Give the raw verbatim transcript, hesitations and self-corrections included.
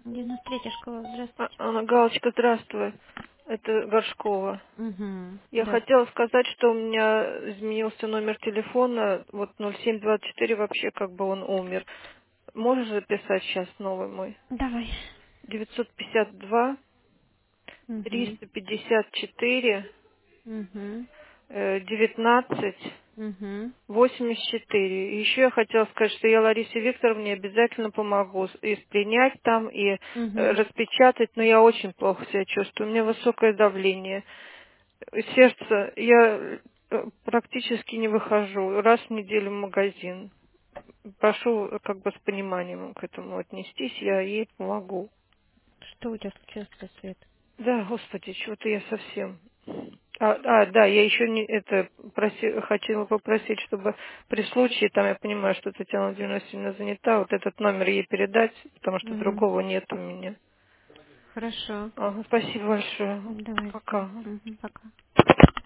девяносто третья школа, А- здравствуйте. Анна, Галочка, здравствуй. Это Горшкова. Угу, Я здравствуйте. хотела сказать, что у меня изменился номер телефона, вот ноль семь двадцать четыре вообще как бы он умер. Можешь записать сейчас новый мой? Давай. девятьсот пятьдесят два Угу, триста пятьдесят четыре угу, э, девятнадцать угу, восемьдесят четыре. И еще я хотела сказать, что я Ларисе Викторовне обязательно помогу с- и принять там, и э, угу. распечатать, но я очень плохо себя чувствую. У меня высокое давление. Сердце, я э, практически не выхожу. Раз в неделю в магазин. Прошу э, как бы с пониманием к этому отнестись, я ей помогу. Что у тебя случилось, Свет? Да, господи, чего-то я совсем. А, а, да, я еще не это проси, хотела попросить, чтобы при случае, там я понимаю, что Татьяна Владимировна сильно занята, вот этот номер ей передать, потому что Угу. другого нет у меня. Хорошо. Ага, спасибо большое. Давай, Пока. угу, пока.